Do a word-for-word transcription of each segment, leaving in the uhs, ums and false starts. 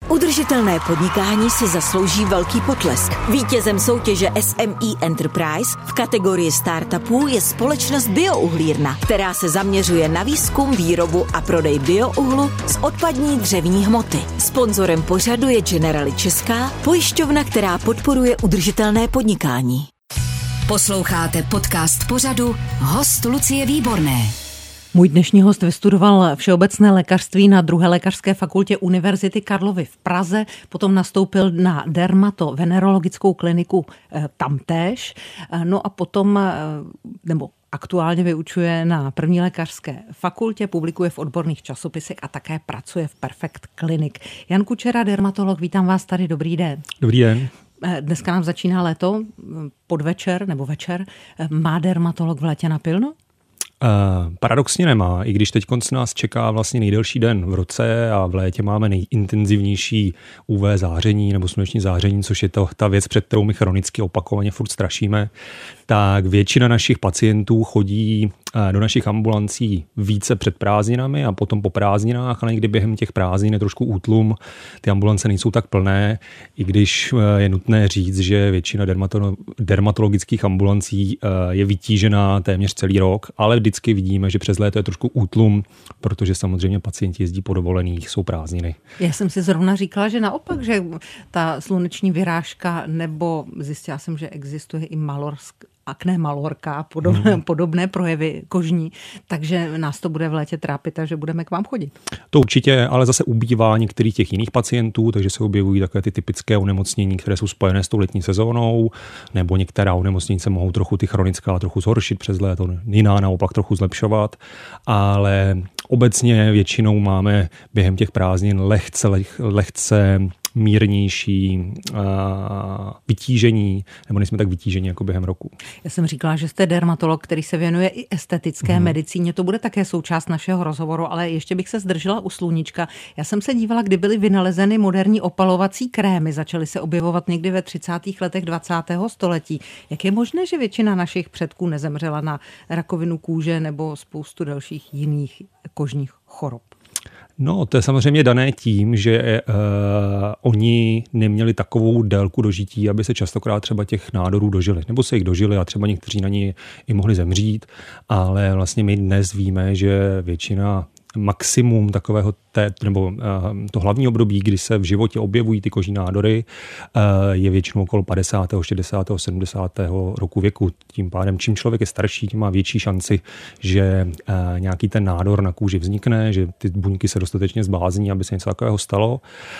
Udržitelné podnikání si zaslouží velký potlesk. Vítězem soutěže S M E Enterprise v kategorii startupů je společnost Biouhlírna, která se zaměřuje na výzkum, výrobu a prodej biouhlu z odpadní dřevní hmoty. Sponzorem pořadu je Generali Česká, pojišťovna, která podporuje udržitelné podnikání. Posloucháte podcast pořadu Host Lucie Výborné. Můj dnešní host vystudoval všeobecné lékařství na druhé lékařské fakultě Univerzity Karlovy v Praze, potom nastoupil na dermatovenerologickou kliniku tamtéž, no a potom, nebo aktuálně vyučuje na první lékařské fakultě, publikuje v odborných časopisech a také pracuje v Perfect Clinic. Jan Kučera, dermatolog, vítám vás tady, dobrý den. Dobrý den. Dneska nám začíná léto, podvečer nebo večer. Má dermatolog v létě napilno? Uh, paradoxně nemá, i když teď nás čeká vlastně nejdelší den v roce a v létě máme nejintenzivnější U V záření nebo sluneční záření, což je to ta věc, před kterou my chronicky opakovaně furt strašíme, tak většina našich pacientů chodí uh, do našich ambulancí více před prázdninami a potom po prázdninách, ale někdy během těch prázdnin je trošku útlum, ty ambulance nejsou tak plné, i když uh, je nutné říct, že většina dermato- dermatologických ambulancí uh, je vytížená téměř celý rok, ale vždycky vidíme, že přes léto je trošku útlum, protože samozřejmě pacienti jezdí po dovolených, jsou prázdniny. Já jsem si zrovna říkala, že naopak, že ta sluneční vyrážka, nebo zjistila jsem, že existuje i malorsk, akné malorka a podobné, hmm. podobné projevy kožní, takže nás to bude v létě trápit a že budeme k vám chodit. To určitě, ale zase ubývá některých těch jiných pacientů, takže se objevují takové ty typické onemocnění, které jsou spojené s tou letní sezónou, nebo některá onemocnění se mohou trochu ty chronická trochu zhoršit přes léto, jiná naopak trochu zlepšovat, ale obecně většinou máme během těch prázdnin lehce, leh, lehce mírnější uh, vytížení, nebo nejsme tak vytížení jako během roku. Já jsem říkala, že jste dermatolog, který se věnuje i estetické hmm. medicíně. To bude také součást našeho rozhovoru, ale ještě bych se zdržela u sluníčka. Já jsem se dívala, kdy byly vynalezeny moderní opalovací krémy. Začaly se objevovat někdy ve třicátých letech dvacátého století. Jak je možné, že většina našich předků nezemřela na rakovinu kůže nebo spoustu dalších jiných kožních chorob? No, to je samozřejmě dané tím, že uh, oni neměli takovou délku dožití, aby se častokrát třeba těch nádorů dožili. Nebo se jich dožili a třeba někteří na ní i mohli zemřít, ale vlastně my dnes víme, že většina maximum takového té, nebo uh, to hlavní období, kdy se v životě objevují ty kožní nádory, uh, je většinou okolo padesátého, šedesátého, sedmdesátého roku věku. Tím pádem, čím člověk je starší, tím má větší šanci, že uh, nějaký ten nádor na kůži vznikne, že ty buňky se dostatečně zblázní, aby se něco takového stalo.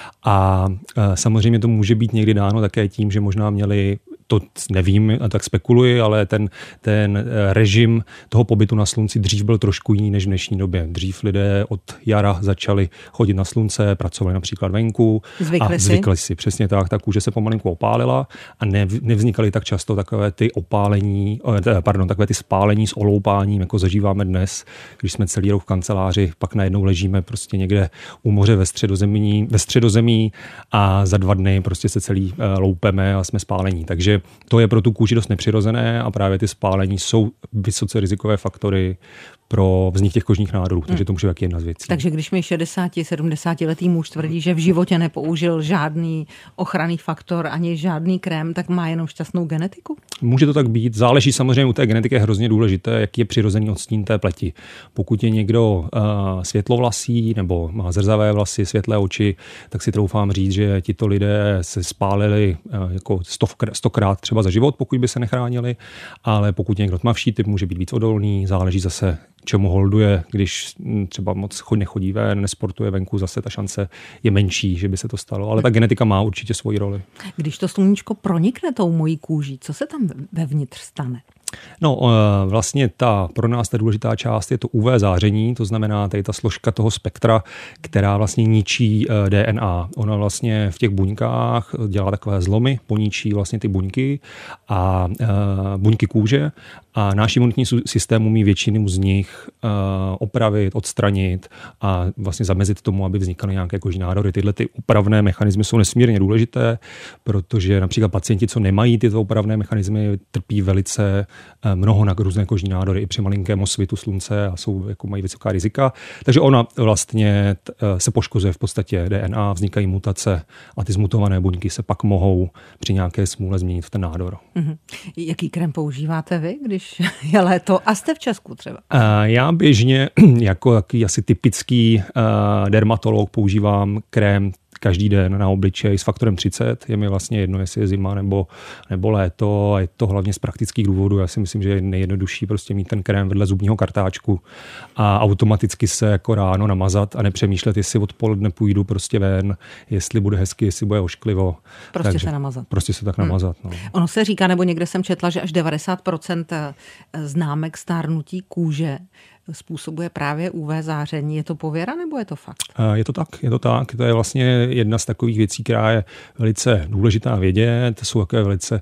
A uh, samozřejmě to může být někdy dáno také tím, že možná měli, to nevím, tak spekuluji, ale ten, ten režim toho pobytu na slunci dřív byl trošku jiný než v dnešní době. Dřív lidé od jara začali chodit na slunce, pracovali například venku. Zvykli a si. Zvykli si, přesně tak. Ta kůže se pomalinku opálila a nev, nevznikaly tak často takové ty opálení, pardon, takové ty spálení s oloupáním, jako zažíváme dnes, když jsme celý rok v kanceláři, pak najednou ležíme prostě někde u moře ve středozemí, ve středozemí a za dva dny prostě se celý loupeme a jsme spálení. Takže to je pro tu kůži dost nepřirozené a právě ty spálení jsou vysoce rizikové faktory pro vznik těch kožních nádorů, takže to může být jedna z věcí. Takže když mi šedesát sedmdesát letý muž tvrdí, že v životě nepoužil žádný ochranný faktor ani žádný krém, tak má jenom šťastnou genetiku? Může to tak být. Záleží samozřejmě, u té genetiky je hrozně důležité, jaký je přirozený odstín té pleti. Pokud je někdo uh, světlovlasý nebo má zrzavé vlasy, světlé oči, tak si troufám říct, že tito lidé se spálili uh, jako stokrát třeba za život, pokud by se nechránili, ale pokud někdo tmavší typ, může být víc odolný, záleží zase, čemu holduje, když třeba moc nechodí ven, nesportuje venku, zase ta šance je menší, že by se to stalo. Ale ta genetika má určitě svoji roli. Když to sluníčko pronikne tou mojí kůží, co se tam vevnitř stane? No vlastně ta pro nás ta důležitá část je to U V záření, to znamená tady ta složka toho spektra, která vlastně ničí D N A. Ona vlastně v těch buňkách dělá takové zlomy, poničí vlastně ty buňky a buňky kůže A náš imunitní systém umí většinu z nich uh, opravit, odstranit a vlastně zamezit tomu, aby vznikaly nějaké kožní nádory. Tyhle ty opravné mechanismy jsou nesmírně důležité, protože například pacienti, co nemají tyto opravné mechanismy, trpí velice uh, mnoho na různé kožní nádory i při malinkém osvitu slunce a jsou, jako mají vysoká rizika. Takže ona vlastně t, uh, se poškozuje v podstatě D N A, vznikají mutace a ty zmutované buňky se pak mohou při nějaké smůle změnit v ten nádor. Mm-hmm. Jaký krém používáte vy, když je léto a jste v Česku třeba? Uh, já běžně jako jaký asi typický uh, dermatolog používám krém každý den na obličej s faktorem třicet. Je mi vlastně jedno, jestli je zima nebo, nebo léto. A je to hlavně z praktických důvodů. Já si myslím, že je nejjednodušší prostě mít ten krém vedle zubního kartáčku a automaticky se jako ráno namazat a nepřemýšlet, jestli odpoledne půjdu prostě ven, jestli bude hezky, jestli bude ošklivo. Prostě Takže se namazat. Prostě se tak namazat. Hmm. No. Ono se říká, nebo někde jsem četla, že až devadesát procent známek stárnutí kůže způsobuje právě U V záření. Je to pověra nebo je to fakt? Je to tak, je to tak. To je vlastně jedna z takových věcí, která je velice důležitá vědět. To jsou takové velice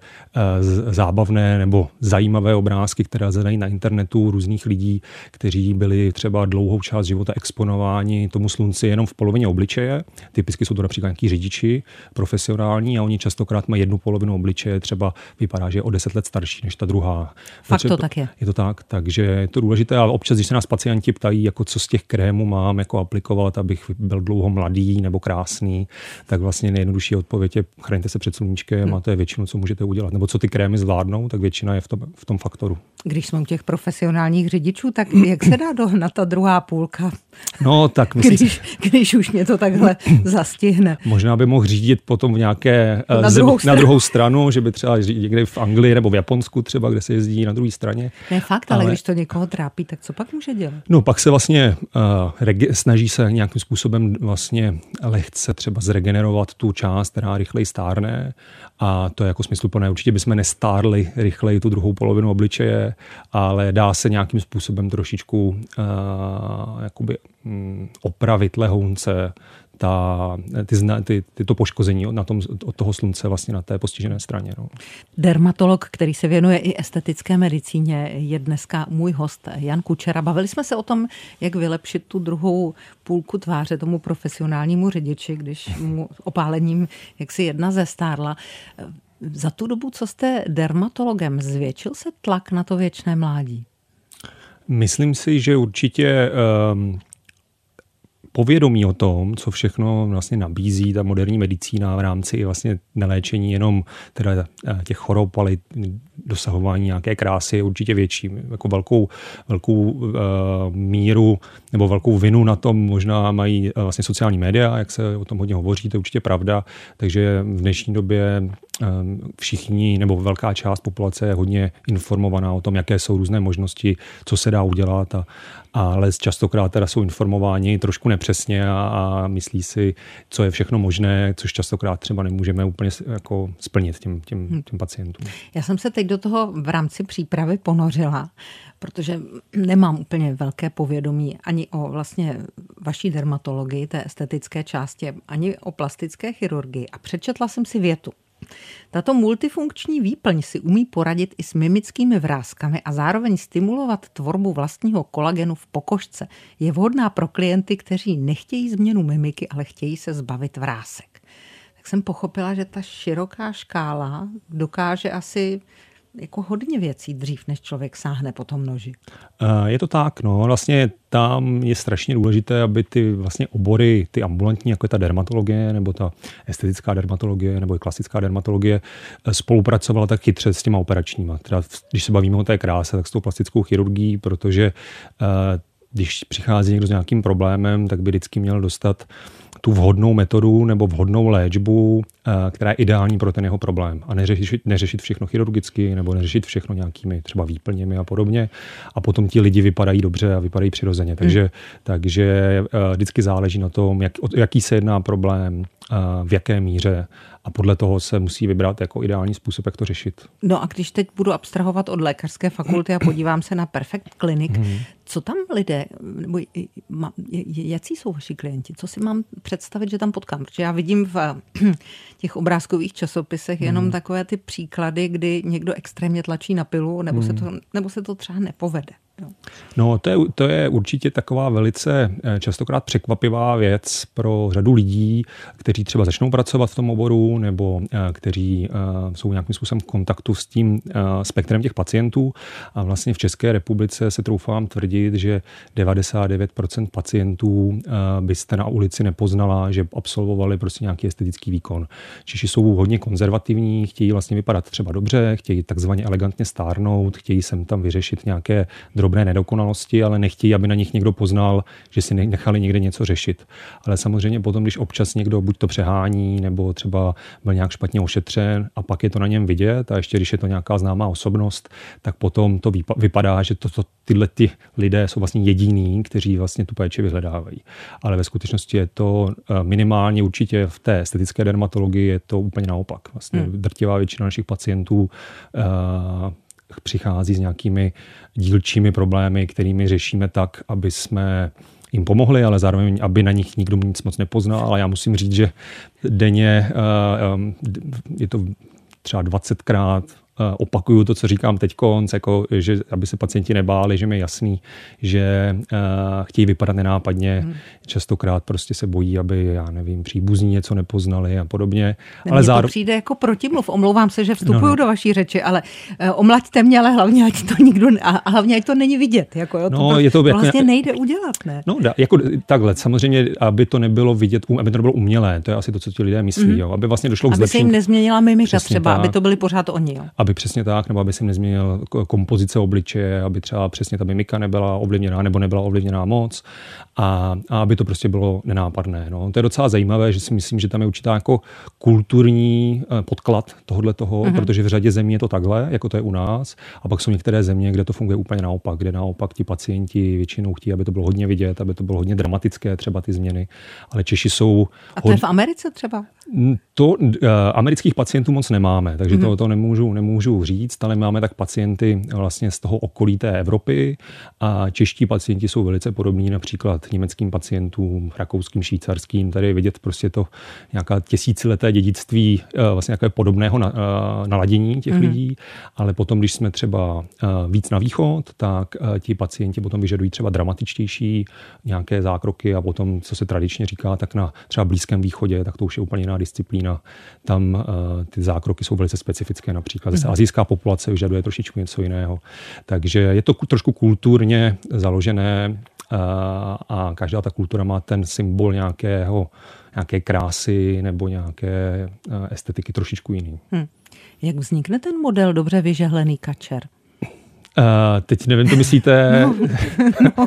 zábavné nebo zajímavé obrázky, které zadají na internetu různých lidí, kteří byli třeba dlouhou část života exponováni tomu slunci jenom v polovině obličeje. Typicky jsou to například nějaký řidiči profesionální a oni častokrát mají jednu polovinu obličeje, třeba vypadá, že je o deset let starší než ta druhá. Fakt to tak je. Je to tak, takže je to důležité a občas, když se nás pacienti ptají, jako co z těch krémů mám jako aplikovat, abych byl dlouho mladý nebo krásný, tak vlastně nejjednodušší odpověď je chraňte se před sluníčkem hmm. a to je většinou, co můžete udělat. Nebo co ty krémy zvládnou, tak většina je v tom, v tom faktoru. Když jsme u těch profesionálních řidičů, tak jak se dá dohnat ta druhá půlka? No, tak myslím, když, když už mě to takhle zastihne. Možná by mohl řídit potom v nějaké na, zem, druhou, na druhou stranu, že by třeba někde v Anglii nebo v Japonsku třeba, kde se jezdí na druhé straně. Ne fakt, ale, ale když to někoho trápí, tak co pak může dělat? No, pak se vlastně uh, rege- snaží se nějakým způsobem vlastně lehce třeba zregenerovat tu část, která rychleji stárne a to je jako smysluplné. Určitě bychom nestárli rychleji tu druhou polovinu obličeje, ale dá se nějakým způsobem trošičku uh, jakoby um, opravit lehounce, ta, ty, ty, ty to poškození na tom, od toho slunce vlastně na té postižené straně. No. Dermatolog, který se věnuje i estetické medicíně, je dneska můj host Jan Kučera. Bavili jsme se o tom, jak vylepšit tu druhou půlku tváře tomu profesionálnímu řidiči, když mu opálením jaksi jedna zestárla. Za tu dobu, co jste dermatologem, zvětšil se tlak na to věčné mládí? Myslím si, že určitě um, povědomí o tom, co všechno vlastně nabízí ta moderní medicína v rámci vlastně neléčení jenom teda těch chorob, ale dosahování nějaké krásy je určitě větší. Jako velkou, velkou uh, míru nebo velkou vinu na tom možná mají uh, vlastně sociální média, jak se o tom hodně hovoří, to je určitě pravda. Takže v dnešní době um, všichni nebo velká část populace je hodně informovaná o tom, jaké jsou různé možnosti, co se dá udělat, a, ale častokrát teda jsou informováni trošku nepřesně a, a myslí si, co je všechno možné, což častokrát třeba nemůžeme úplně jako splnit těm, těm, těm pacientům. Já jsem se teď do toho v rámci přípravy ponořila, protože nemám úplně velké povědomí ani o vlastně vaší dermatologii, té estetické části, ani o plastické chirurgii. A přečetla jsem si větu. Tato multifunkční výplň si umí poradit i s mimickými vrázkami a zároveň stimulovat tvorbu vlastního kolagenu v pokožce. Je vhodná pro klienty, kteří nechtějí změnu mimiky, ale chtějí se zbavit vrásek. Tak jsem pochopila, že ta široká škála dokáže asi jako hodně věcí dřív, než člověk sáhne po tom noži. Je to tak, no. Vlastně tam je strašně důležité, aby ty vlastně obory, ty ambulantní, jako je ta dermatologie, nebo ta estetická dermatologie, nebo i klasická dermatologie, spolupracovala tak chytře s těma operačníma. Teda, když se bavíme o té kráse, tak s tou plastickou chirurgií, protože když přichází někdo s nějakým problémem, tak by vždycky měl dostat tu vhodnou metodu nebo vhodnou léčbu, která je ideální pro ten jeho problém. A neřešit, neřešit všechno chirurgicky nebo neřešit všechno nějakými třeba výplněmi a podobně. A potom ti lidi vypadají dobře a vypadají přirozeně. Takže, hmm. takže vždycky záleží na tom, jak, jaký se jedná problém, v jaké míře a podle toho se musí vybrat jako ideální způsob, jak to řešit. No a když teď budu abstrahovat od lékařské fakulty a podívám se na Perfect Clinic, hmm. co tam lidé, nebo jací jsou vaši klienti? Co si mám představit, že tam potkám? Protože já vidím v těch obrázkových časopisech jenom hmm. takové ty příklady, kdy někdo extrémně tlačí na pilu, nebo, hmm. se, to, nebo se to třeba nepovede. Jo. No, to je, to je určitě taková velice častokrát překvapivá věc pro řadu lidí, kteří třeba začnou pracovat v tom oboru nebo kteří jsou nějakým způsobem v kontaktu s tím spektrem těch pacientů. A vlastně v České republice se troufám tvrdit, že devadesát devět procent pacientů byste na ulici nepoznala, že absolvovali prostě nějaký estetický výkon. Češi jsou hodně konzervativní, chtějí vlastně vypadat třeba dobře, chtějí takzvaně elegantně stárnout, chtějí sem tam vyřešit nějaké drobné nedokonalosti, ale nechtějí, aby na nich někdo poznal, že si nechali někde něco řešit. Ale samozřejmě potom, když občas někdo buď to přehání, nebo třeba byl nějak špatně ošetřen a pak je to na něm vidět a ještě když je to nějaká známá osobnost, tak potom to vypadá, že to, to, tyhle ty lidé jsou vlastně jediní, kteří vlastně tu péči vyhledávají. Ale ve skutečnosti je to minimálně určitě v té estetické dermatologii je to úplně naopak. Vlastně hmm. drtivá většina našich pacientů uh, přichází s nějakými dílčími problémy, kterými řešíme tak, aby jsme jim pomohli, ale zároveň, aby na nich nikdo nic moc nepoznal. Ale já musím říct, že denně je to třeba dvacetkrát opakuju to, co říkám teď konc, jako, že aby se pacienti nebáli, že mi je jasný, že uh, chtějí vypadat nenápadně. Hmm. Častokrát prostě se bojí, aby, já nevím, příbuzní něco nepoznali a podobně. Ale zároveň to přijde jako protimluv. Omlouvám se, že vstupuju no, no. do vaší řeči, ale uh, omlaďte mě, ale hlavně, ať to nikdo, a hlavně, ať to není vidět. Jako, jo, no, to, je to, to jako, vlastně nejde udělat, ne? No, da, jako takhle. Samozřejmě, aby to nebylo vidět, aby to nebylo umělé. To je asi to, co ti lidé myslí. Hmm. Jo. Aby vlastně došlo k zlepšení. Aby se jim nezměnila mimika třeba, tak. Aby to byli pořád oni. Jo. Aby přesně tak, nebo aby se nezměnil kompozice obličeje, aby třeba přesně ta mimika nebyla ovlivněná nebo nebyla ovlivněná moc a, a aby to prostě bylo nenápadné. No. To je docela zajímavé, že si myslím, že tam je určitá jako kulturní podklad tohohle toho, mm-hmm. protože v řadě zemí je to takhle, jako to je u nás, a pak jsou některé země, kde to funguje úplně naopak, kde naopak ti pacienti většinou chtějí, aby to bylo hodně vidět, aby to bylo hodně dramatické, třeba ty změny, ale Češi jsou... A to hod... je v Americe třeba? To uh, amerických pacientů moc nemáme, takže mm-hmm. to, to nemůžu, nemůžu říct, ale máme tak pacienty vlastně z toho okolí té Evropy a čeští pacienti jsou velice podobní například německým pacientům, rakouským, švýcarským. Tady je vidět prostě to nějaká tisícileté dědictví vlastně nějaké podobného na, naladění těch mm-hmm. lidí, ale potom, když jsme třeba víc na východ, tak ti pacienti potom vyžadují třeba dramatičtější nějaké zákroky a potom, co se tradičně říká, tak na třeba Blízkém východě, tak to už je úplně jiná disciplína. Tam ty zákroky jsou velice specifické, například zase mm-hmm. asijská populace vyžaduje trošičku něco jiného. Takže je to trošku kulturně založené a, a každá ta kultura má ten symbol nějakého, nějaké krásy nebo nějaké estetiky trošičku jiný. Hmm. Jak vznikne ten model dobře vyžehlený kačer? Uh, teď nevím, to myslíte... No, no.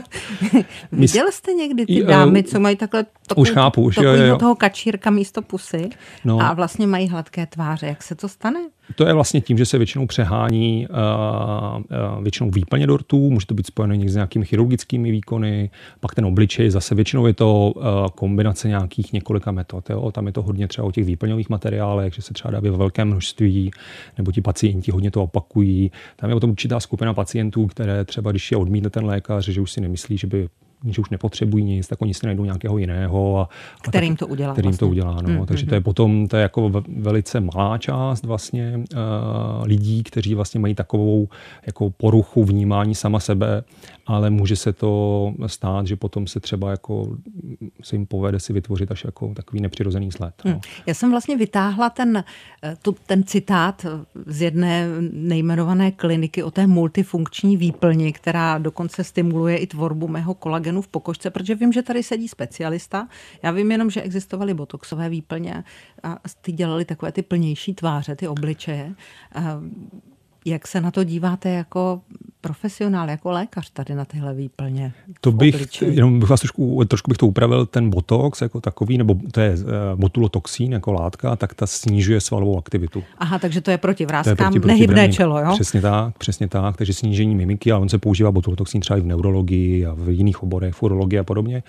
Viděl jste někdy ty dámy, co mají takhle takový, už chápu, už, jo, jo. toho kačírka místo pusy no. a vlastně mají hladké tváře. Jak se to stane? To je vlastně tím, že se většinou přehání uh, uh, většinou výplně dortů, může to být spojené s nějakými chirurgickými výkony, pak ten obličej, zase většinou je to uh, kombinace nějakých několika metod. Jo? Tam je to hodně třeba o těch výplňových materiálech, že se třeba dá ve velkém množství, nebo ti pacienti hodně to opakují. Tam je o tom určitá skupina pacientů, které třeba, když je odmítne ten lékař, že už si nemyslí, že by že už nepotřebují nic, tak oni si najdou nějakého jiného. A, a kterým tak, to udělá. Kterým vlastně. to udělá, no. Mm, Takže mm, to je potom, to je jako velice malá část vlastně uh, lidí, kteří vlastně mají takovou jako poruchu vnímání sama sebe, ale může se to stát, že potom se třeba jako se jim povede si vytvořit až jako takový nepřirozený sled. No. Mm. Já jsem vlastně vytáhla ten, tu, ten citát z jedné nejmenované kliniky o té multifunkční výplni, která dokonce stimuluje i tvorbu mého kolagenu v pokožce, protože vím, že tady sedí specialista. Já vím jenom, že existovaly botoxové výplně a ty dělali takové ty plnější tváře, ty obličeje. Jak se na to díváte jako profesionál, jako lékař tady na tyhle výplně? To bych, jenom bych vás trošku, trošku bych to upravil, ten botox jako takový, nebo to je botulotoxín jako látka, tak ta snižuje svalovou aktivitu. Aha, takže to je proti vrástkám, proti, nehybné čelo, jo? Přesně tak, přesně tak, takže snížení mimiky, ale on se používá botulotoxín třeba i v neurologii a v jiných oborech, v urologii a podobně.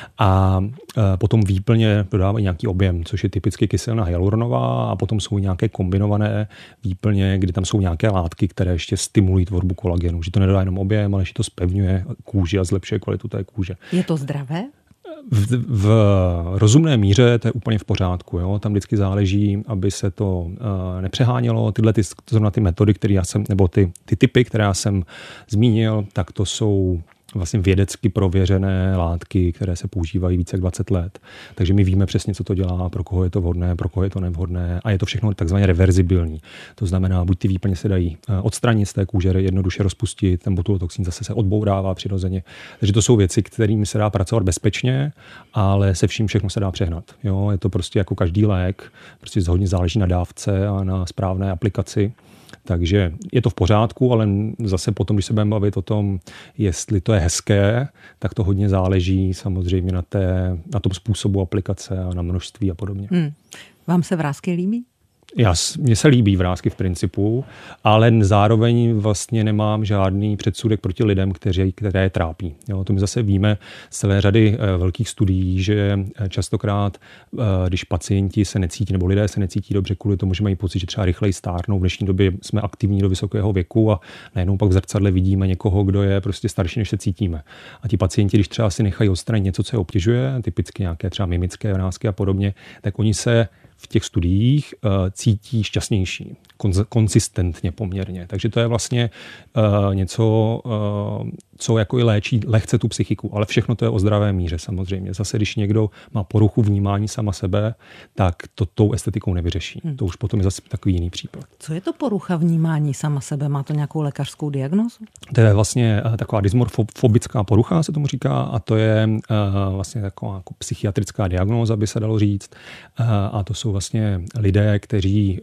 A e, potom výplně dodávají nějaký objem, což je typicky kyselina hyaluronová, a potom jsou nějaké kombinované výplně, kdy tam jsou nějaké látky, které ještě stimulují tvorbu kolagenu, že to nedá jenom objem, ale že to zpevňuje kůži a zlepšuje kvalitu té kůže. Je to zdravé? V, v rozumné míře to je úplně v pořádku. Jo? Tam vždycky záleží, aby se to uh, nepřehánělo. Tyhle ty, zrovna ty metody, které já jsem, nebo ty, ty typy, které já jsem zmínil, tak to jsou vlastně vědecky prověřené látky, které se používají více jak dvacet let. Takže my víme přesně, co to dělá, pro koho je to vhodné, pro koho je to nevhodné, a je to všechno takzvaně reverzibilní. To znamená, buď ty výplně se dají odstranit z té kůže, jednoduše rozpustit, ten botulotoxín zase se odbourává přirozeně. Takže to jsou věci, kterými se dá pracovat bezpečně, ale se vším všechno se dá přehnat. Jo, je to prostě jako každý lék, prostě hodně záleží na dávce a na správné aplikaci. Takže je to v pořádku, ale zase potom, když se budeme bavit o tom, jestli to je hezké, tak to hodně záleží samozřejmě na, té, na tom způsobu aplikace a na množství a podobně. Hmm. Vám se vrásky líbí? Já, mně se líbí vrásky v principu, ale zároveň vlastně nemám žádný předsudek proti lidem, kteří, které je trápí. Jo, to my zase víme z celé řady e, velkých studií, že častokrát, e, když pacienti se necítí, nebo lidé se necítí dobře kvůli tomu, že mají pocit, že třeba rychleji stárnou. V dnešní době jsme aktivní do vysokého věku a najednou pak v zrcadle vidíme někoho, kdo je prostě starší, než se cítíme. A ti pacienti, když třeba si nechají odstranit něco, co je obtěžuje, typicky nějaké třeba mimické vrásky a podobně, tak oni se v těch studiích uh, cítí šťastnější, konz- konsistentně poměrně. Takže to je vlastně uh, něco, uh, co jako i léčí lehce tu psychiku, ale všechno to je o zdravé míře samozřejmě. Zase, když někdo má poruchu vnímání sama sebe, tak to tou estetikou nevyřeší. Hmm. To už potom je zase takový jiný případ. Co je to porucha vnímání sama sebe? Má to nějakou lékařskou diagnózu? To je vlastně uh, taková dysmorfobická porucha, se tomu říká, a to je uh, vlastně taková jako psychiatrická diagnóza, by se dalo říct. Uh, a to jsou vlastně lidé, kteří,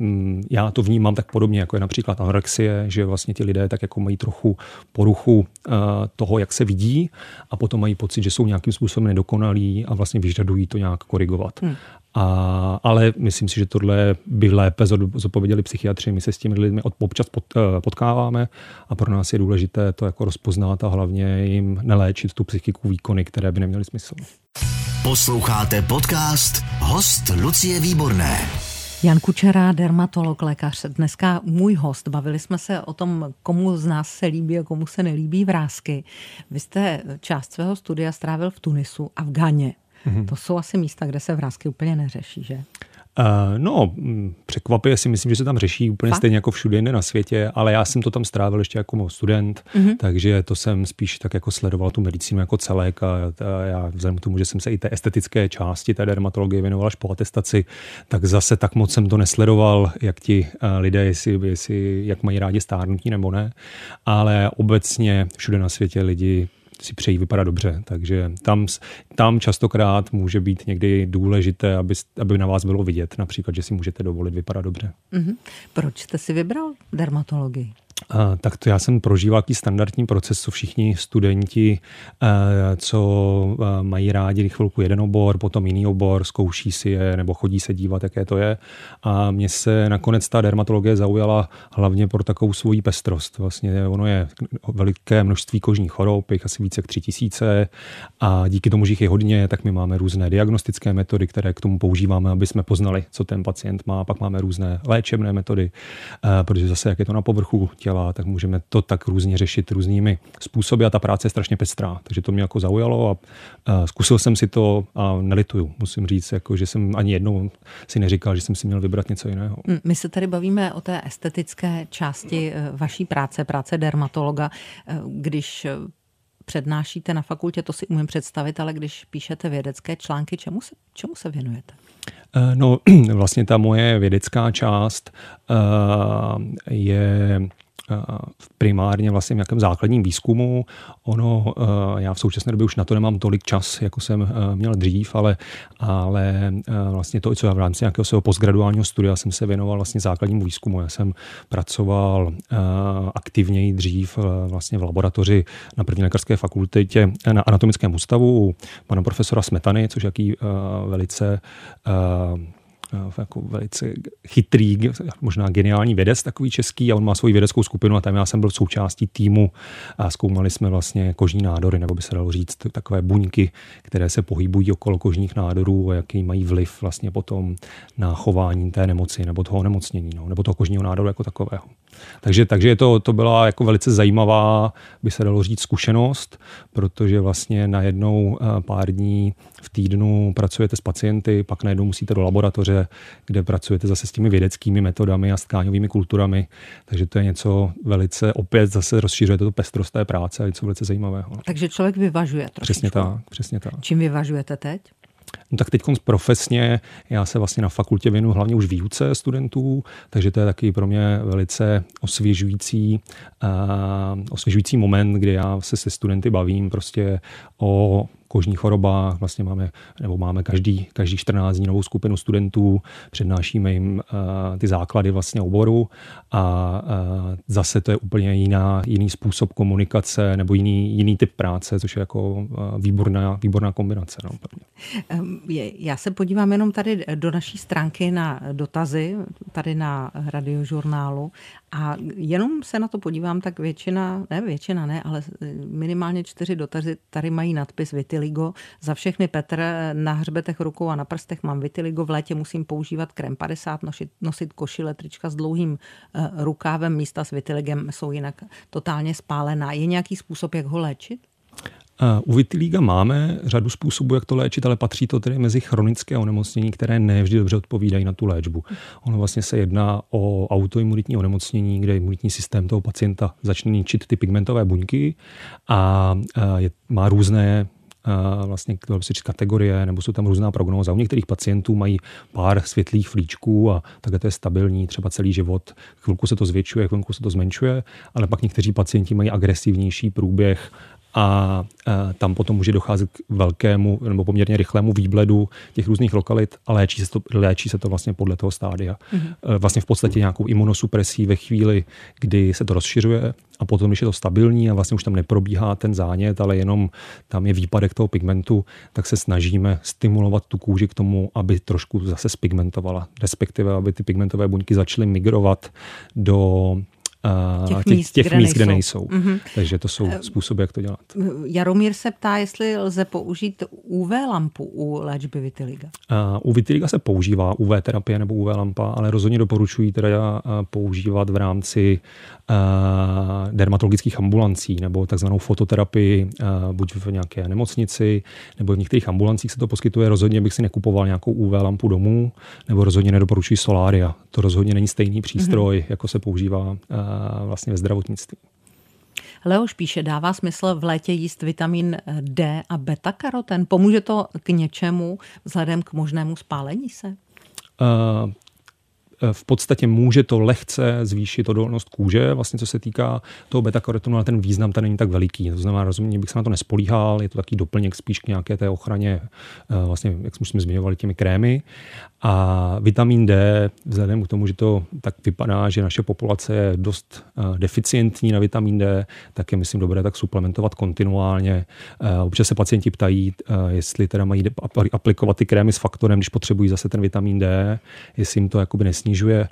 já to vnímám tak podobně, jako je například anorexie, že vlastně ti lidé tak jako mají trochu poruchu toho, jak se vidí, a potom mají pocit, že jsou nějakým způsobem nedokonalí a vlastně vyžadují to nějak korigovat. Hmm. A, ale myslím si, že tohle by lépe zodpověděli psychiatři. My se s těmi lidmi občas potkáváme a pro nás je důležité to jako rozpoznat a hlavně jim neléčit tu psychiku výkony, které by neměly smysl. Posloucháte podcast Host Lucie Výborné. Jan Kučera, dermatolog, lékař, dneska můj host. Bavili jsme se o tom, komu z nás se líbí a komu se nelíbí vrásky. Vy jste část svého studia strávil v Tunisu a v Ghaně. Mm-hmm. To jsou asi místa, kde se vrásky úplně neřeší, že? Uh, no, překvapivě si myslím, že se tam řeší úplně Fakt? stejně jako všude jinde na světě, ale já jsem to tam strávil ještě jako student, mm-hmm. takže to jsem spíš tak jako sledoval tu medicínu jako celek a, a já vzhledem k tomu, že jsem se i té estetické části té dermatologie věnoval až po atestaci, tak zase tak moc jsem to nesledoval, jak ti uh, lidé, jestli, jestli, jak mají rádi stárnutí nebo ne, ale obecně všude na světě lidi si přejí vypadat dobře, takže tam, tam častokrát může být někdy důležité, aby, aby na vás bylo vidět, například, že si můžete dovolit vypadat dobře. Mm-hmm. Proč jste si vybral dermatologii? Uh, tak to já jsem prožíval taký standardní proces, co všichni studenti, uh, co uh, mají rádi chvilku jeden obor, potom jiný obor, zkouší si je nebo chodí se dívat, jaké to je. A mně se nakonec ta dermatologie zaujala hlavně pro takovou svoji pestrost. Vlastně ono je veliké množství kožních chorob, jich asi více jak tři tisíce, a díky tomu, že jich je hodně, tak my máme různé diagnostické metody, které k tomu používáme, aby jsme poznali, co ten pacient má. Pak máme různé léčebné metody, uh, protože zase, jak je to na povrchu těla, tak můžeme to tak různě řešit různými způsoby a ta práce je strašně pestrá. Takže to mě jako zaujalo a, a zkusil jsem si to a nelituju. Musím říct, jako, že jsem ani jednou si neříkal, že jsem si měl vybrat něco jiného. My se tady bavíme o té estetické části vaší práce, práce dermatologa. Když přednášíte na fakultě, to si umím představit, ale když píšete vědecké články, čemu se, čemu se věnujete? No, vlastně ta moje vědecká část je primárně vlastně v nějakém základním výzkumu. Ono, já v současné době už na to nemám tolik čas, jako jsem měl dřív, ale, ale vlastně to, co já v rámci nějakého svého postgraduálního studia jsem se věnoval vlastně základnímu výzkumu. Já jsem pracoval aktivněji dřív vlastně v laboratoři na první lékařské fakultě na anatomickém ústavu u pana profesora Smetany, což je jaký velice jako velice chytrý, možná geniální vědec, takový český, a on má svoji vědeckou skupinu a tam já jsem byl součástí týmu a zkoumali jsme vlastně kožní nádory, nebo by se dalo říct takové buňky, které se pohybují okolo kožních nádorů a jaký mají vliv vlastně potom na chování té nemoci nebo toho onemocnění, no, nebo toho kožního nádoru jako takového. Takže, takže to, to byla jako velice zajímavá, by se dalo říct, zkušenost, protože vlastně najednou pár dní v týdnu pracujete s pacienty, pak najednou musíte do laboratoře, kde pracujete zase s těmi vědeckými metodami a s tkáňovými kulturami. Takže to je něco velice, opět zase rozšiřuje to pestrost té práce a něco velice zajímavého. Takže člověk vyvažuje trošičku. Přesně tak, přesně tak. Čím vyvažujete teď? No tak teď profesně já se vlastně na fakultě věnuju hlavně už výuce studentů, takže to je taky pro mě velice osvěžující, uh, osvěžující moment, kdy já se se studenty bavím prostě o kožních chorobách. Vlastně máme, nebo máme každý, každý čtrnáct dní novou skupinu studentů, přednášíme jim uh, ty základy vlastně oboru a uh, zase to je úplně jiná, jiný způsob komunikace nebo jiný, jiný typ práce, což je jako uh, výborná, výborná kombinace. No. Já se podívám jenom tady do naší stránky na dotazy, tady na Radiožurnálu, a jenom se na to podívám, tak většina, ne většina ne, ale minimálně čtyři dotazy tady mají nadpis Vitiligo. Za všechny Petr, na hřbetech rukou a na prstech mám vitiligo, v létě musím používat krém padesát, nosit, nosit košile, trička s dlouhým uh, rukávem, místa s vitiligem jsou jinak totálně spálená. Je nějaký způsob, jak ho léčit? U vitiliga máme řadu způsobů, jak to léčit, ale patří to tedy mezi chronické onemocnění, které ne vždy dobře odpovídají na tu léčbu. Ono vlastně se jedná o autoimunitní onemocnění, kde imunitní systém toho pacienta začne ničit ty pigmentové buňky a je, má různé vlastně kategorie, nebo jsou tam různá prognóza. U některých pacientů mají pár světlých flíčků a takhle to je stabilní třeba celý život. Chvilku se to zvětšuje, chvilku se to zmenšuje, ale pak někteří pacienti mají agresivnější průběh a, a tam potom může docházet k velkému nebo poměrně rychlému výbledu těch různých lokalit a léčí se to, léčí se to vlastně podle toho stádia. Mm-hmm. Vlastně v podstatě nějakou imunosupresí ve chvíli, kdy se to rozšiřuje a potom, když je to stabilní a vlastně už tam neprobíhá ten zánět, ale jenom tam je výpadek toho pigmentu, tak se snažíme stimulovat tu kůži k tomu, aby trošku zase spigmentovala, respektive aby ty pigmentové buňky začaly migrovat do těch, těch míst, těch kde míst, kde nejsou. nejsou. Mm-hmm. Takže to jsou způsoby, jak to dělat. Jaromír se ptá, jestli lze použít U V lampu u léčby vitiliga. Uh, u vitiliga se používá U V terapie nebo U V lampa, ale rozhodně doporučuji teda používat v rámci uh, dermatologických ambulancí nebo takzvanou fototerapii, uh, buď v nějaké nemocnici, nebo v některých ambulancích se to poskytuje. Rozhodně bych si nekupoval nějakou U V lampu domů, nebo rozhodně nedoporučuji solária. To rozhodně není stejný přístroj, mm-hmm. jako se používá uh, vlastně ve zdravotnictví. Leoš píše, dává smysl v létě jíst vitamin D a beta-karoten? Pomůže to k něčemu vzhledem k možnému spálení se? Uh, v podstatě může to lehce zvýšit odolnost kůže, vlastně co se týká toho beta-karotenu, ale ten význam tam není tak veliký. To znamená, rozumně bych se na to nespolíhal, je to takový doplněk spíš k nějaké té ochraně, vlastně, jak jsme zmiňovali, těmi krémy. A vitamin D, vzhledem k tomu, že to tak vypadá, že naše populace je dost deficientní na vitamin D, tak je, myslím, dobré tak suplementovat kontinuálně. Občas se pacienti ptají, jestli teda mají aplikovat ty krémy s faktorem, když potřebují zase ten vitamin D, jestli jim to jakoby nesnižuje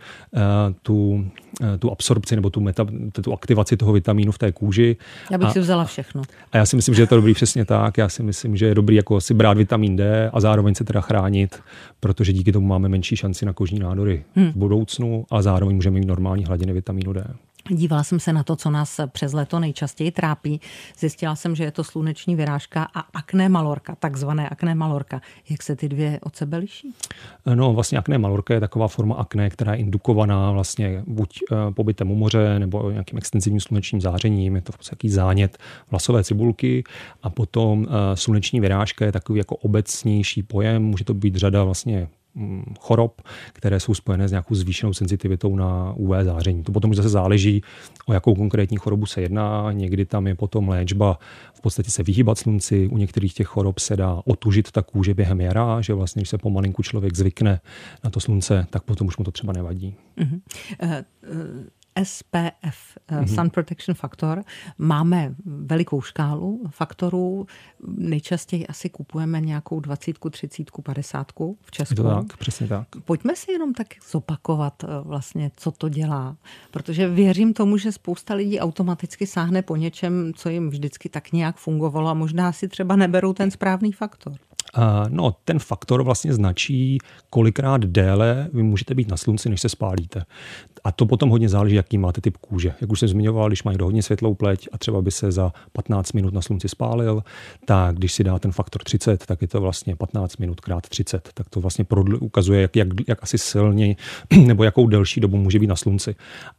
tu, tu absorpci nebo tu, meta, tu aktivaci toho vitamínu v té kůži. Já bych a, si vzala všechno. A já si myslím, že je to dobrý přesně tak. Já si myslím, že je dobrý jako si brát vitamin D a zároveň se teda chránit, protože díky tomu máme menší šanci na kožní nádory hmm. v budoucnu a zároveň můžeme mít normální hladiny vitamínu D. Dívala jsem se na to, co nás přes léto nejčastěji trápí. Zjistila jsem, že je to sluneční vyrážka a akné malorka, takzvané akné malorka. Jak se ty dvě od sebe liší? No vlastně akné malorka je taková forma akné, která je indukovaná vlastně buď pobytem u moře nebo nějakým extenzivním slunečním zářením. Je to takový zánět vlasové cibulky a potom sluneční vyrážka je takový jako obecnější pojem. Může to být řada vlastně chorob, které jsou spojené s nějakou zvýšenou senzitivitou na U V záření. To potom už zase záleží, o jakou konkrétní chorobu se jedná. Někdy tam je potom léčba v podstatě se vyhýbat slunci. U některých těch chorob se dá otužit ta kůže během jara, že vlastně, když se pomalinku člověk zvykne na to slunce, tak potom už mu to třeba nevadí. Uh-huh. Uh, uh... S P F, mm-hmm. Sun Protection Factor. Máme velikou škálu faktorů. Nejčastěji asi kupujeme nějakou dvacítku, třicítku, padesátku v Česku. Je to tak, přesně tak. Pojďme si jenom tak zopakovat vlastně, co to dělá. Protože věřím tomu, že spousta lidí automaticky sáhne po něčem, co jim vždycky tak nějak fungovalo a možná si třeba neberou ten správný faktor. Uh, no, ten faktor vlastně značí, kolikrát déle vy můžete být na slunci, než se spálíte. A to potom hodně záleží, jaký máte typ kůže. Jak už jsem zmiňoval, když má někdo hodně světlou pleť a třeba by se za patnáct minut na slunci spálil, tak když si dá ten faktor třicet, tak je to vlastně patnáct minut krát třicet. Tak to vlastně prodl- ukazuje, jak, jak, jak asi silněji nebo jakou delší dobu může být na slunci.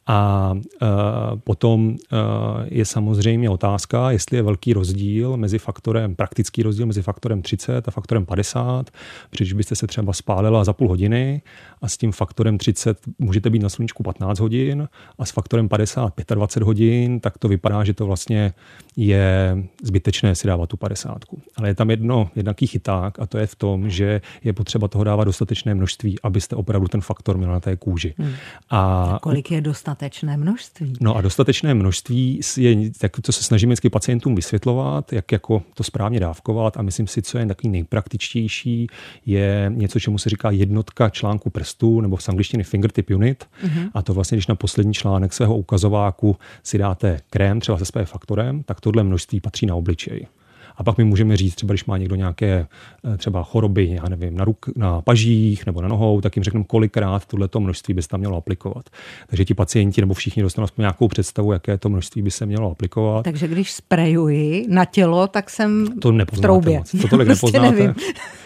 A uh, potom uh, je samozřejmě otázka, jestli je velký rozdíl mezi faktorem, praktický rozdíl mezi faktorem třicet a faktorem padesát, protože když byste se třeba spálila za půl hodiny a s tím faktorem třicet můžete být na sluníčku patnáct hodin a s faktorem padesát dvacet pět hodin, tak to vypadá, že to vlastně je zbytečné si dávat tu padesátku. Ale je tam jedno, jednaký chyták a to je v tom, že je potřeba toho dávat dostatečné množství, abyste opravdu ten faktor měl na té kůži. Hmm. A kolik je dostatečné množství? No a dostatečné množství je, tak to se snažíme vždycky pacientům vysvětlovat, jak jako to správně dávkovat a myslím si, co je takový nejpraktičtější, je něco, čemu se říká jednotka článku prstů nebo v angličtině fingertip unit. Mm-hmm. A to vlastně, když na poslední článek svého ukazováku si dáte krém třeba se S P F faktorem, tak tohle množství patří na obličej. A pak my můžeme říct, třeba když má někdo nějaké třeba choroby, já nevím, na, ruk, na pažích nebo na nohou, tak jim řekneme, kolikrát tohleto množství by se tam mělo aplikovat. Takže ti pacienti nebo všichni dostanou aspoň nějakou představu, jaké to množství by se mělo aplikovat. Takže když sprejuji na tělo, tak jsem to v troubě. Moc. To tolik nepoznáte.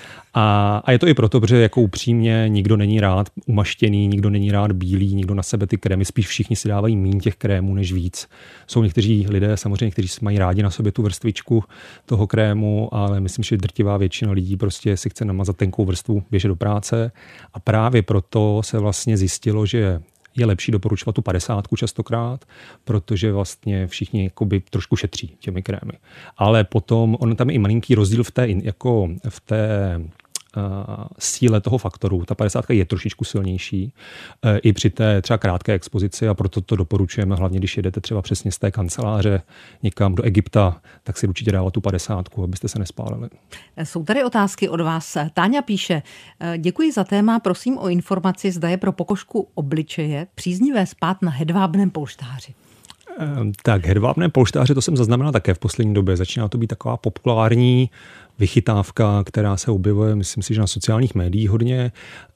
A, a je to i proto, protože jako upřímně nikdo není rád umaštěný, nikdo není rád bílý, nikdo na sebe ty krémy, spíš všichni si dávají míň těch krémů než víc. Jsou někteří lidé samozřejmě, kteří mají rádi na sobě tu vrstvičku toho krému, ale myslím, že drtivá většina lidí prostě si chce namazat tenkou vrstvu, běžet do práce a právě proto se vlastně zjistilo, že je lepší doporučovat tu padesátku častokrát, protože vlastně všichni jakoby trošku šetří těmi krémy. Ale potom, on tam je i malinký rozdíl v té, jako v té uh, síle toho faktoru. Ta padesátka je trošičku silnější uh, i při té třeba krátké expozici a proto to doporučujeme, hlavně když jedete třeba přesně z té kanceláře někam do Egypta, tak si určitě dávat tu padesátku, abyste se nespálili. Jsou tady otázky od vás. Táňa píše, děkuji za téma, prosím o informaci, zda je pro pokožku obličeje příznivé spát na hedvábném polštáři. Tak hedvábné polštáře, to jsem zaznamenal také v poslední době. Začíná to být taková populární vychytávka, která se objevuje, myslím si, že na sociálních médiích hodně.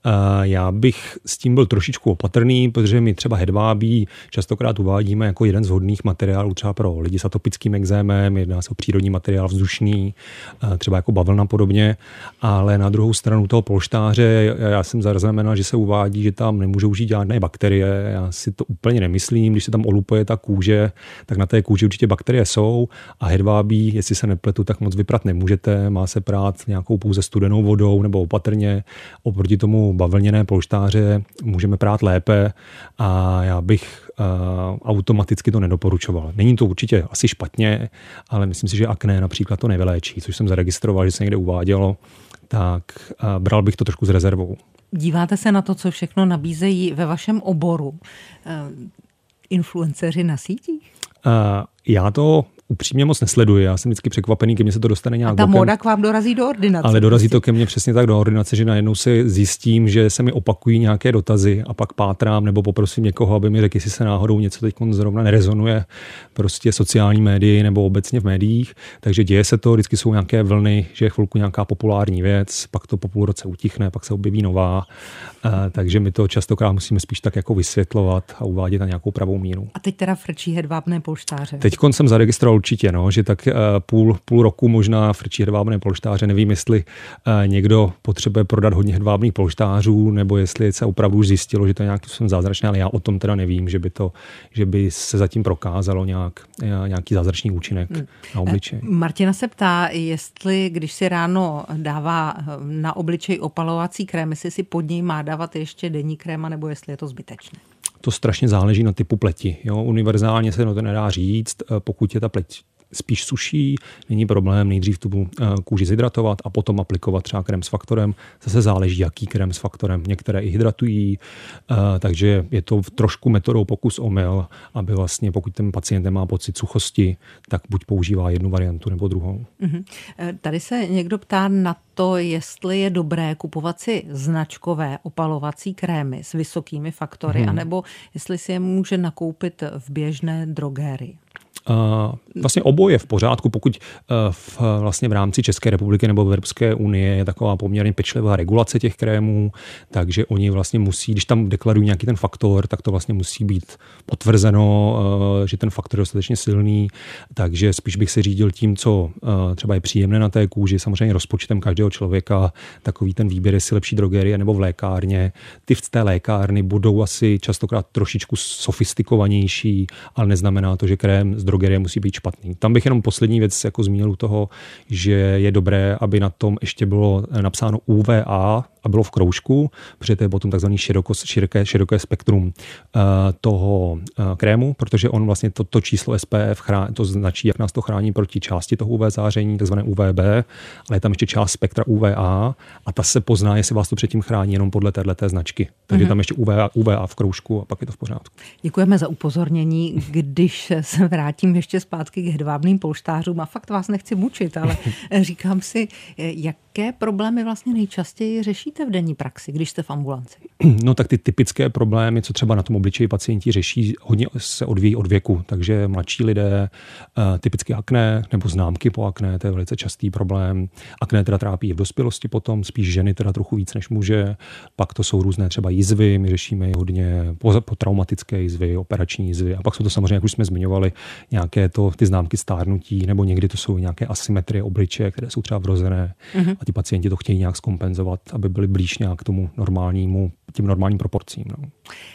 Já bych s tím byl trošičku opatrný, protože my třeba hedvábí častokrát uvádíme jako jeden z vhodných materiálů třeba pro lidi s atopickým ekzémem, jedná se o přírodní materiál vzdušný, třeba jako bavlna podobně, ale na druhou stranu toho polštáře já jsem zaznamenal, že se uvádí, že tam nemůžou žít žádné bakterie. Já si to úplně nemyslím, když se tam olupuje ta kůže, tak na té kůži určitě bakterie jsou a hedvábí, jestli se nepletu, tak moc vyprat nemůžete, má se prát nějakou pouze studenou vodou nebo opatrně. Oproti tomu bavlněné polštáře můžeme prát lépe a já bych uh, automaticky to nedoporučoval. Není to určitě asi špatně, ale myslím si, že akné například to nevyléčí, což jsem zaregistroval, že se někde uvádělo, tak uh, bral bych to trošku s rezervou. Díváte se na to, co všechno nabízejí ve vašem oboru uh, influenceři na sítích? Uh, já to upřímně moc nesleduji. Já jsem vždycky překvapený, ke mně se to dostane nějak a ta bokem. móda k vám dorazí do ordinace. Ale dorazí to ke mně přesně tak do ordinace, že najednou si zjistím, že se mi opakují nějaké dotazy a pak pátrám nebo poprosím někoho, aby mi řekl, jestli se náhodou něco teď zrovna nerezonuje prostě sociální médii nebo obecně v médiích. Takže děje se to, vždycky jsou nějaké vlny, že je chvilku nějaká populární věc, pak to po půl roce utichne, pak se objeví nová. Takže my to častokrát musíme spíš tak jako vysvětlovat a uvádět na nějakou pravou míru. A teď teda frčí hedvábné polštáře. Teď jsem zaregistroval určitě, no, že tak půl, půl roku možná frčí hedvábné polštáře. Nevím, jestli někdo potřebuje prodat hodně hedvábných polštářů, nebo jestli se opravdu už zjistilo, že to je nějaký způsobem zázračné, ale já o tom teda nevím, že by, to, že by se zatím prokázalo nějak, nějaký zázračný účinek hmm. na obličej. Martina se ptá, jestli když si ráno dává na obličej opalovací krém, jestli si pod něj má dávat ještě denní kréma, nebo jestli je to zbytečné. To strašně záleží na typu pleti. Jo? Univerzálně se to nedá říct, pokud je ta pleť spíš suší, není problém nejdřív tu kůži zhydratovat a potom aplikovat třeba krém s faktorem. Zase záleží, jaký krém s faktorem. Některé i hydratují, takže je to trošku metodou pokus omyl, aby vlastně pokud ten pacient má pocit suchosti, tak buď používá jednu variantu nebo druhou. Mm-hmm. Tady se někdo ptá na to, jestli je dobré kupovat si značkové opalovací krémy s vysokými faktory, mm-hmm. anebo jestli si je může nakoupit v běžné drogérii. Uh, vlastně oboje v pořádku, pokud uh, v, vlastně v rámci České republiky nebo v Evropské unie je taková poměrně pečlivá regulace těch krémů, takže oni vlastně musí, když tam deklarují nějaký ten faktor, tak to vlastně musí být potvrzeno, uh, že ten faktor je dostatečně silný, takže spíš bych se řídil tím, co uh, třeba je příjemné na té kůži, samozřejmě rozpočtem každého člověka, takový ten výběr, jestli lepší drogerie nebo v lékárně. Ty v té lékárny budou asi častokrát trošičku sofistikovanější, ale neznamená to, že krém z drogerie musí být špatný. Tam bych jenom poslední věc jako zmínil u toho, že je dobré, aby na tom ještě bylo napsáno U V A a bylo v kroužku, protože to je potom takzvaný široko, široké, široké spektrum uh, toho uh, krému, protože on vlastně to, to číslo S P F chrání, to značí, jak nás to chrání proti části toho U V záření, takzvané U V B, ale je tam ještě část spektra U V A a ta se pozná, jestli vás to předtím chrání jenom podle této značky. Takže mm-hmm. tam ještě U V A, U V A v kroužku a pak je to v pořádku. Děkujeme za upozornění. Když se vrátím ještě zpátky k hedvábným polštářům, a fakt vás nechci mučit, ale říkám si, jaké problémy vlastně nejčastěji řešíte v denní praxi, když jste v ambulanci? No tak ty typické problémy, co třeba na tom obličeji pacienti řeší, hodně se odvíjí od věku, takže mladší lidé, typicky akné nebo známky po akné, to je velice častý problém. Akné teda trápí i v dospělosti potom, spíš ženy teda trochu víc než muže, pak to jsou různé třeba jizvy, my řešíme i hodně traumatické jizvy, operační jizvy a pak jsou to samozřejmě, jak už jsme zmiňovali, nějaké to, ty známky stárnutí, nebo někdy to jsou nějaké asymetrie obličeje, které jsou třeba vrozené mm-hmm. a ty pacienti to chtějí nějak zkompenzovat, aby byli blíž nějak k tomu normálnímu, tím normálním proporcím. No.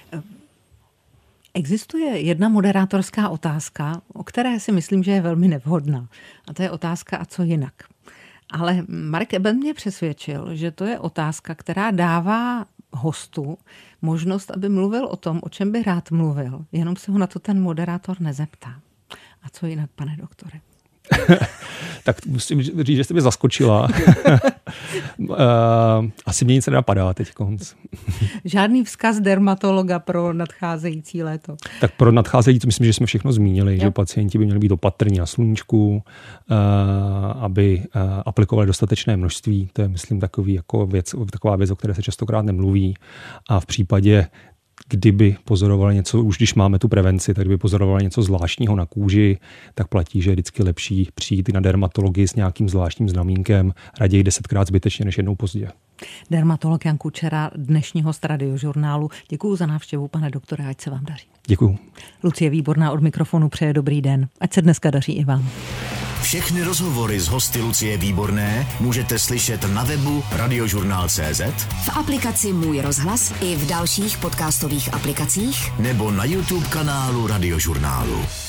Existuje jedna moderátorská otázka, o které si myslím, že je velmi nevhodná. A to je otázka, a co jinak. Ale Marek Eben mě přesvědčil, že to je otázka, která dává hostu možnost, aby mluvil o tom, o čem by rád mluvil. Jenom se ho na to ten moderátor nezeptá. A co jinak, pane doktore? Tak musím říct, že jste mě zaskočila. Asi mě nic nenapadá teď konc. Žádný vzkaz dermatologa pro nadcházející léto. Tak pro nadcházející, myslím, že jsme všechno zmínili, jo. Že pacienti by měli být opatrní na sluníčku, aby aplikovali dostatečné množství. To je, myslím, takový jako věc, taková věc, o které se častokrát nemluví. A v případě kdyby pozorovali něco, už když máme tu prevenci, tak kdyby pozorovali něco zvláštního na kůži, tak platí, že je vždycky lepší přijít na dermatologii s nějakým zvláštním znamínkem, raději desetkrát zbytečně než jednou pozdě. Dermatolog Jan Kučera, dnešní host Radiožurnálu. Děkuju za návštěvu, pane doktore, ať se vám daří. Děkuju. Lucie Výborná od mikrofonu přeje dobrý den. Ať se dneska daří i vám. Všechny rozhovory s hosty Lucie Výborné můžete slyšet na webu radiožurnál tečka cé zet, v aplikaci Můj rozhlas i v dalších podcastových aplikacích nebo na YouTube kanálu Radiožurnálu.